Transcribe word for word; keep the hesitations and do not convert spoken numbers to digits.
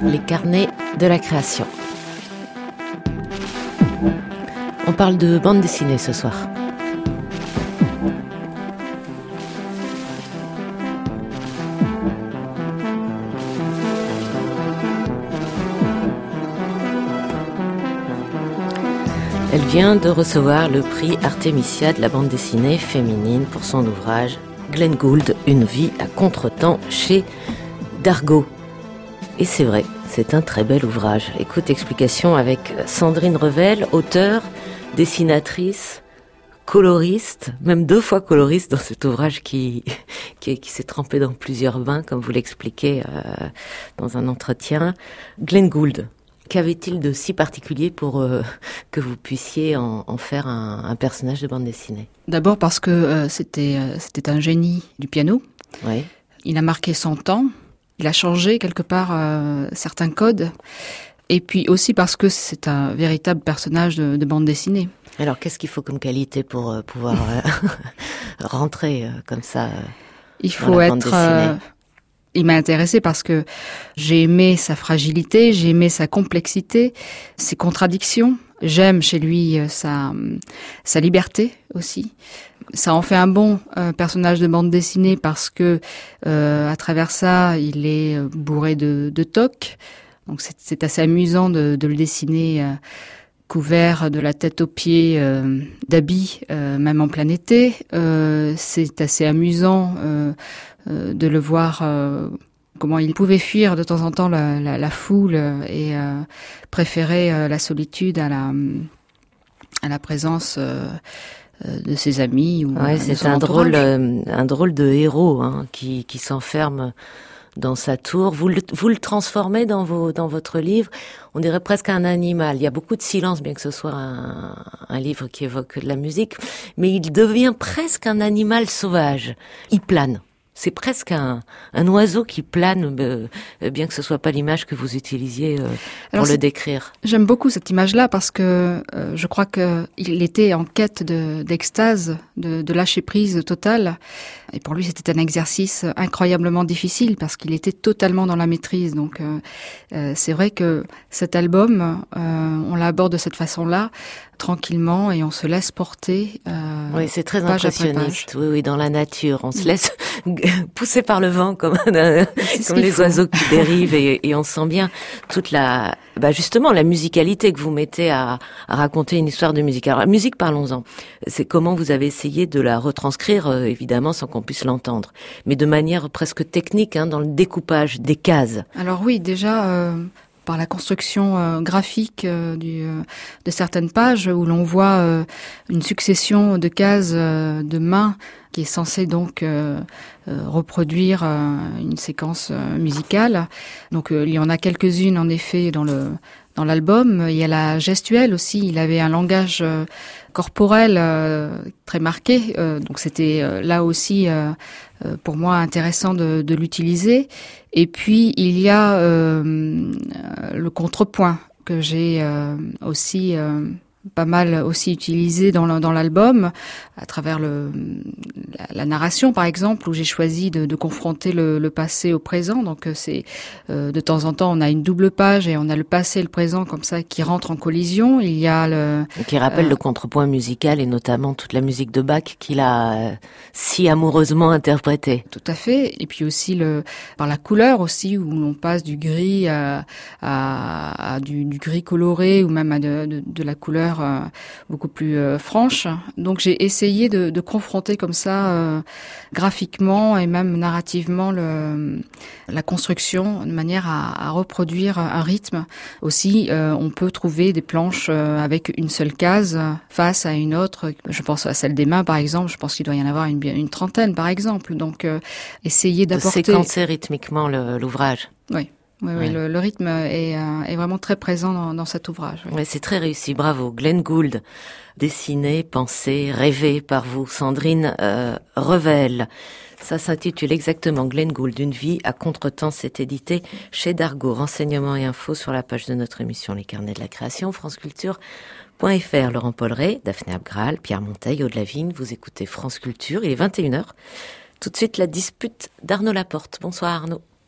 les carnets de la création. On parle de bande dessinée ce soir. Elle vient de recevoir le prix Artemisia de la bande dessinée féminine pour son ouvrage Glenn Gould, une vie à contretemps chez Dargaud. Et c'est vrai, c'est un très bel ouvrage. Écoute, explication avec Sandrine Revel, auteure, dessinatrice, coloriste, même deux fois coloriste dans cet ouvrage qui, qui, qui s'est trempé dans plusieurs bains, comme vous l'expliquez euh, dans un entretien. Glenn Gould, qu'avait-il de si particulier pour euh, que vous puissiez en, en faire un, un personnage de bande dessinée? D'abord parce que euh, c'était, euh, c'était un génie du piano. Oui. Il a marqué son temps. Il a changé quelque part euh, certains codes. Et puis aussi parce que c'est un véritable personnage de, de bande dessinée. Alors, qu'est-ce qu'il faut comme qualité pour euh, pouvoir euh, rentrer euh, comme ça euh, Il faut être... Euh, il m'a intéressé parce que j'ai aimé sa fragilité, j'ai aimé sa complexité, ses contradictions. J'aime chez lui euh, sa, sa liberté aussi. Ça en fait un bon euh, personnage de bande dessinée parce que euh, à travers ça, il est bourré de, de tocs. Donc c'est, c'est assez amusant de, de le dessiner euh, couvert de la tête aux pieds euh, d'habits, euh, même en plein été. Euh, c'est assez amusant euh, euh, de le voir euh, comment il pouvait fuir de temps en temps la, la, la foule et euh, préférer euh, la solitude à la, à la présence euh, de ses amis. Ou ouais, c'est un drôle, euh, un drôle de héros hein, qui, qui s'enferme dans sa tour. Vous le, vous le transformez dans vos, dans votre livre. On dirait presque un animal. Il y a beaucoup de silence, bien que ce soit un, un livre qui évoque de la musique, mais il devient presque un animal sauvage. Il plane. C'est presque un, un oiseau qui plane, euh, bien que ce soit pas l'image que vous utilisiez euh, pour Alors, le décrire. J'aime beaucoup cette image-là parce que euh, je crois que il était en quête de, d'extase, de, de lâcher prise totale. Et pour lui, c'était un exercice incroyablement difficile parce qu'il était totalement dans la maîtrise. Donc, euh, euh, c'est vrai que cet album, euh, on l'aborde de cette façon-là, tranquillement, et on se laisse porter. Euh, oui, c'est très impressionniste. Oui, oui, dans la nature, on se laisse pousser par le vent comme, comme les faut. oiseaux qui dérivent, et, et on sent bien toute la, bah justement, la musicalité que vous mettez à, à raconter une histoire de musique. Alors, la musique, parlons-en. C'est comment vous avez essayé de la retranscrire, euh, évidemment, sans qu'on puisse l'entendre, mais de manière presque technique, hein, dans le découpage des cases. Alors oui, déjà. Euh... par la construction euh, graphique euh, du, euh, de certaines pages où l'on voit euh, une succession de cases euh, de mains qui est censée donc euh, euh, reproduire euh, une séquence euh, musicale. Donc euh, il y en a quelques-unes en effet dans le dans l'album. Il y a la gestuelle aussi. Il avait un langage euh, corporel euh, très marqué. Euh, donc c'était euh, là aussi euh, euh, pour moi intéressant de, de l'utiliser. Et puis il y a euh, le contrepoint que j'ai euh, aussi euh, pas mal aussi utilisé dans, le, dans l'album, à travers le, la, la narration par exemple, où j'ai choisi de, de confronter le, le passé au présent. Donc c'est euh, de temps en temps on a une double page et on a le passé et le présent comme ça qui rentrent en collision. Il y a le qui rappelle euh, le contrepoint musical et notamment toute la musique de Bach qu'il a euh, si amoureusement interprétée. Tout à fait. Et puis aussi le par la couleur aussi, où l'on passe du gris à, à, à du, du gris coloré ou même à de, de, de la couleur Euh, beaucoup plus euh, franche. Donc j'ai essayé de, de confronter comme ça euh, graphiquement et même narrativement le, la construction de manière à, à reproduire un rythme. Aussi, euh, on peut trouver des planches euh, avec une seule case face à une autre. Je pense à celle des mains par exemple. Je pense qu'il doit y en avoir une, une trentaine par exemple. Donc euh, essayer d'apporter... De séquencer rythmiquement le, l'ouvrage. Oui. Oui, oui, ouais. le, le rythme est, euh, est vraiment très présent dans, dans cet ouvrage. Oui. Ouais, c'est très réussi, bravo. Glenn Gould, dessiné, pensé, rêvé par vous, Sandrine euh, Revel. Ça s'intitule exactement Glenn Gould, une vie à contretemps. C'est édité chez Dargaud. Renseignements et infos sur la page de notre émission Les Carnets de la Création, franceculture point f r. Laurent Polleret, Daphné Abgral, Pierre Monteil, Aude Lavigne. Vous écoutez France Culture, il est vingt et une heures. Tout de suite, la dispute d'Arnaud Laporte. Bonsoir Arnaud.